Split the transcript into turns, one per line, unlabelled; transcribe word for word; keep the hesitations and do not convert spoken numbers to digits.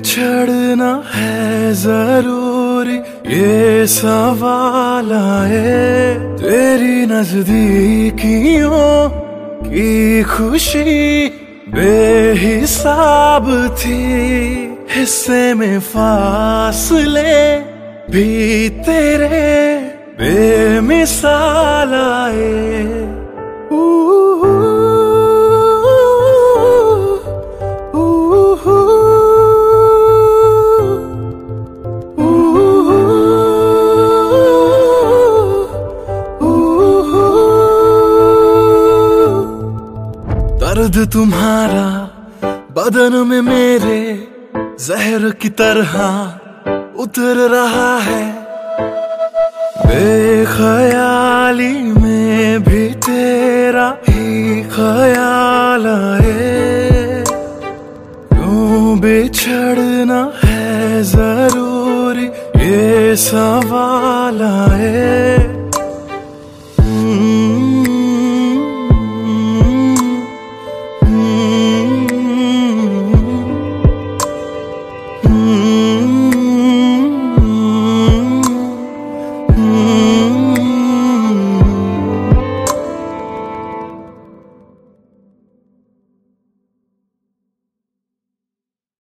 बिछड़ना है जरूरी, ये सवाल आए। तेरी नजदीकियों की खुशी बेहिसाब थी, हिस्से में फासले भी तेरे बेमिसाल आए। दर्द तुम्हारा बदन में मेरे जहर की तरह उतर रहा है। बेख्याली में भी तेरा ही ख्याल आए। क्यों बिछड़ना है जरूरी, ये सवाल आए।